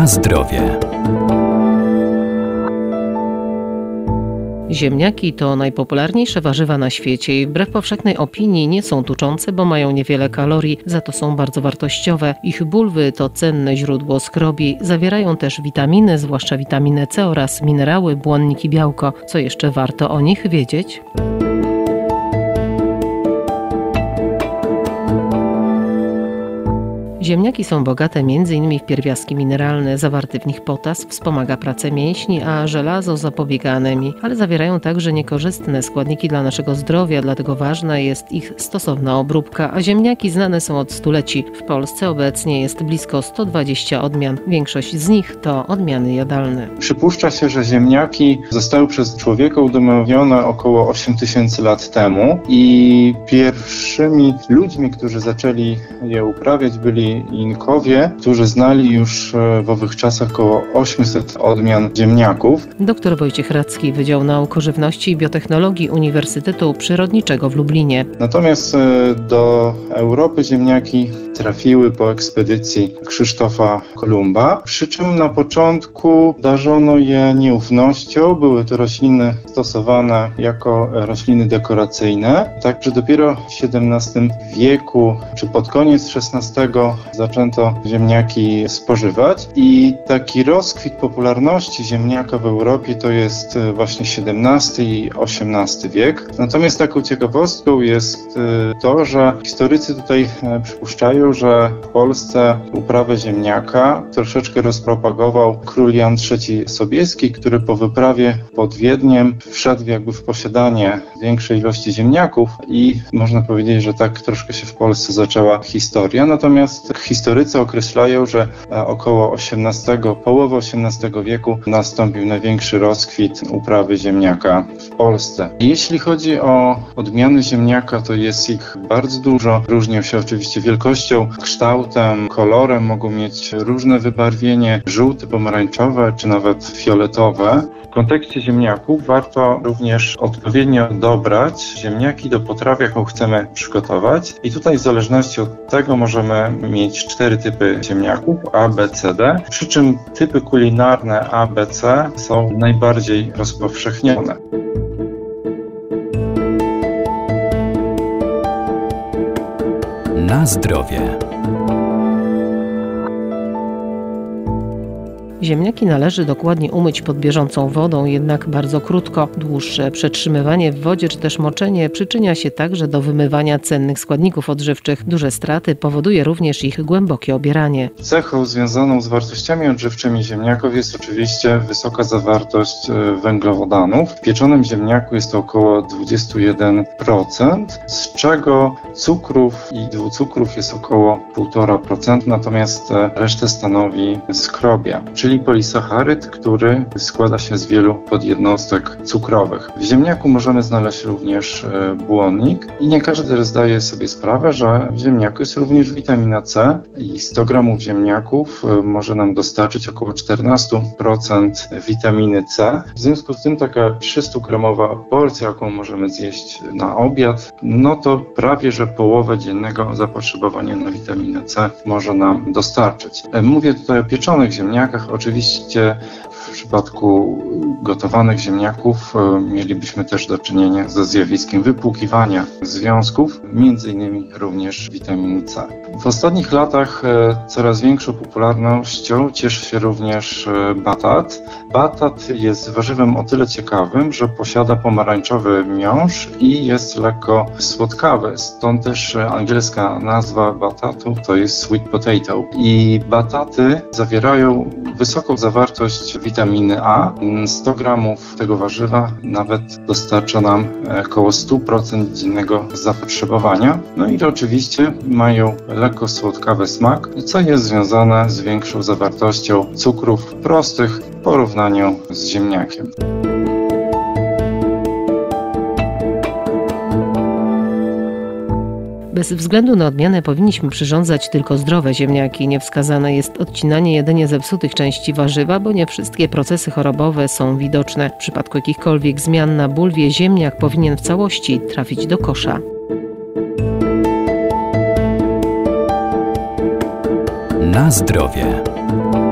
Na zdrowie. Ziemniaki to najpopularniejsze warzywa na świecie i wbrew powszechnej opinii nie są tuczące, bo mają niewiele kalorii, za to są bardzo wartościowe. Ich bulwy to cenne źródło skrobi, zawierają też witaminy, zwłaszcza witaminę C oraz minerały, błonnik i białko. Co jeszcze warto o nich wiedzieć? Ziemniaki są bogate m.in. w pierwiastki mineralne, zawarty w nich potas wspomaga pracę mięśni, a żelazo zapobiega anemii, ale zawierają także niekorzystne składniki dla naszego zdrowia, dlatego ważna jest ich stosowna obróbka, a ziemniaki znane są od stuleci. W Polsce obecnie jest blisko 120 odmian. Większość z nich to odmiany jadalne. Przypuszcza się, że ziemniaki zostały przez człowieka udomowione około 8000 lat temu i pierwszymi ludźmi, którzy zaczęli je uprawiać, byli Inkowie, którzy znali już w owych czasach około 800 odmian ziemniaków. Dr Wojciech Radzki, Wydział Nauk o Żywności i Biotechnologii Uniwersytetu Przyrodniczego w Lublinie. Natomiast do Europy ziemniaki trafiły po ekspedycji Krzysztofa Kolumba, przy czym na początku darzono je nieufnością. Były to rośliny stosowane jako rośliny dekoracyjne. Także dopiero w XVII wieku, czy pod koniec XVI zaczęto ziemniaki spożywać i taki rozkwit popularności ziemniaka w Europie to jest właśnie XVII i XVIII wiek. Natomiast taką ciekawostką jest to, że historycy tutaj przypuszczają, że w Polsce uprawę ziemniaka troszeczkę rozpropagował król Jan III Sobieski, który po wyprawie pod Wiedniem wszedł w posiadanie większej ilości ziemniaków i można powiedzieć, że tak troszkę się w Polsce zaczęła historia. Natomiast historycy określają, że około połowy XVIII wieku nastąpił największy rozkwit uprawy ziemniaka w Polsce. Jeśli chodzi o odmiany ziemniaka, to jest ich bardzo dużo. Różnią się oczywiście wielkością, kształtem, kolorem, mogą mieć różne wybarwienie, żółte, pomarańczowe czy nawet fioletowe. W kontekście ziemniaków warto również odpowiednio dobrać ziemniaki do potrawy, jaką chcemy przygotować. I tutaj w zależności od tego możemy mieć 4 typy ziemniaków A, B, C, D. Przy czym typy kulinarne A, B, C są najbardziej rozpowszechnione. Na zdrowie. Ziemniaki należy dokładnie umyć pod bieżącą wodą, jednak bardzo krótko. Dłuższe przetrzymywanie w wodzie czy też moczenie przyczynia się także do wymywania cennych składników odżywczych. Duże straty powoduje również ich głębokie obieranie. Cechą związaną z wartościami odżywczymi ziemniaków jest oczywiście wysoka zawartość węglowodanów. W pieczonym ziemniaku jest to około 21%, z czego cukrów i dwucukrów jest około 1,5%, natomiast resztę stanowi skrobia, czyli polisacharyd, który składa się z wielu podjednostek cukrowych. W ziemniaku możemy znaleźć również błonnik i nie każdy zdaje sobie sprawę, że w ziemniaku jest również witamina C i 100 gramów ziemniaków może nam dostarczyć około 14% witaminy C. W związku z tym taka 300-gramowa porcja, jaką możemy zjeść na obiad, no to prawie że połowę dziennego zapotrzebowania na witaminę C może nam dostarczyć. Mówię tutaj o pieczonych ziemniakach. Oczywiście w przypadku gotowanych ziemniaków mielibyśmy też do czynienia ze zjawiskiem wypłukiwania związków, między innymi również witaminy C. W ostatnich latach coraz większą popularnością cieszy się również batat. Batat jest warzywem o tyle ciekawym, że posiada pomarańczowy miąższ i jest lekko słodkawy. Stąd też angielska nazwa batatu to jest sweet potato. I bataty zawierają wysoką zawartość witaminy A. 100 gramów tego warzywa nawet dostarcza nam około 100% dziennego zapotrzebowania. No i oczywiście mają lekko słodkawy smak, co jest związane z większą zawartością cukrów prostych w porównaniu z ziemniakiem. Bez względu na odmianę powinniśmy przyrządzać tylko zdrowe ziemniaki. Niewskazane jest odcinanie jedynie zepsutych części warzywa, bo nie wszystkie procesy chorobowe są widoczne. W przypadku jakichkolwiek zmian na bulwie ziemniak powinien w całości trafić do kosza. Na zdrowie.